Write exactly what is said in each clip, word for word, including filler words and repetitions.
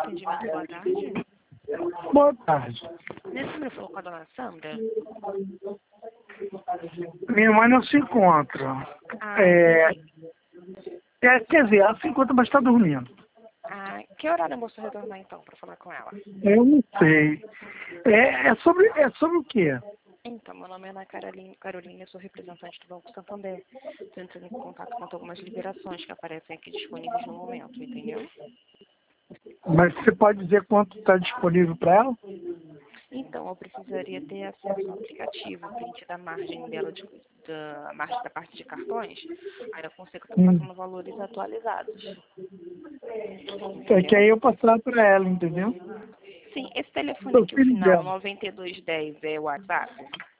atendimento, boa tarde. Boa tarde. Nesse número falou com a dona Sandra? Minha mãe não se encontra. Ah, É, entendi. é, quer dizer, ela se encontra, mas está dormindo. Ah, que horário a moça retornar então para falar com ela? Eu não sei. É, é, sobre, é sobre o quê? Então, meu nome é Ana Carolina, Carolina, eu sou representante do Banco Santander. Estou entrando em contato com algumas liberações que aparecem aqui disponíveis no momento, entendeu? Mas você pode dizer quanto está disponível para ela? Então, eu precisaria ter acesso ao aplicativo, print da margem dela, de, da margem da parte de cartões. Aí eu consigo estar Hum. passando valores atualizados. É que Entendeu? aí eu passar para ela, entendeu? Sim, esse telefone Sou aqui, o filho final dela. noventa e dois dez, é o WhatsApp?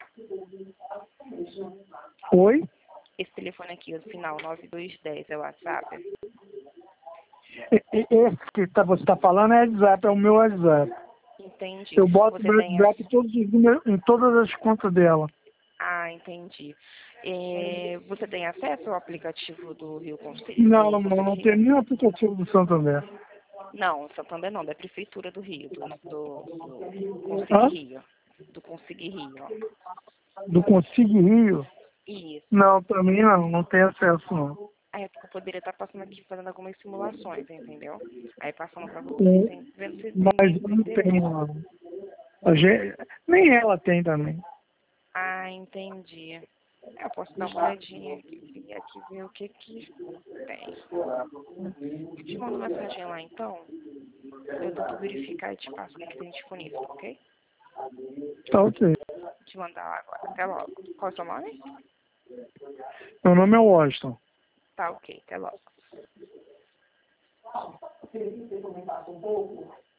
Oi? Esse telefone aqui, o final nove dois dez, é o WhatsApp? E- e- Esse que tá, você está falando é WhatsApp, é o meu WhatsApp. Entendi. Eu boto Você Black tem Black em, essa... todos os números, em todas as contas dela. Ah, entendi. É, você tem acesso ao aplicativo do Rio Conselho? Não, Do não, Conselho não Rio? tem nenhum aplicativo do Santander. Não, Santander não, da Prefeitura do Rio, do, do, do Consegui Hã? Rio. Do Consegui Rio. Do Consigue Rio? Isso. Não, também não, não tem acesso não. Aí eu poderia estar passando aqui fazendo algumas simulações, entendeu? Aí passando para você, Hum, tem, vendo se tem Mas mesmo eu não interesse. tenho não. A gente, nem ela tem também. Ah, entendi. Eu posso dar uma olhadinha aqui, e aqui ver o que que tem. Eu te mando mensagem lá então. Eu tento verificar e te passo o que, que tem disponível, tá ok? Tá ok. Vou te mandar lá agora. Até logo. Qual é o seu nome? Meu nome é Washington. Tá ok, até logo.